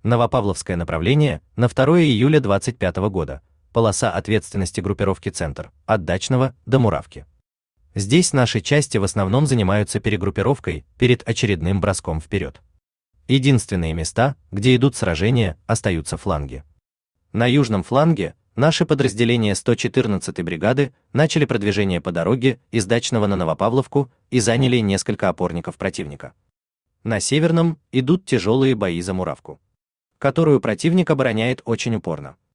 Новопавловское направление на 2 июля 25 года. Полоса ответственности группировки «Центр» от Дачного до Муравки. Здесь наши части в основном занимаются перегруппировкой перед очередным броском вперед. Единственные места, где идут сражения, остаются фланги. На южном фланге наши подразделения 114-й бригады начали продвижение по дороге из Дачного на Новопавловку и заняли несколько опорников противника. На северном идут тяжелые бои за Муравку, которую противник обороняет очень упорно.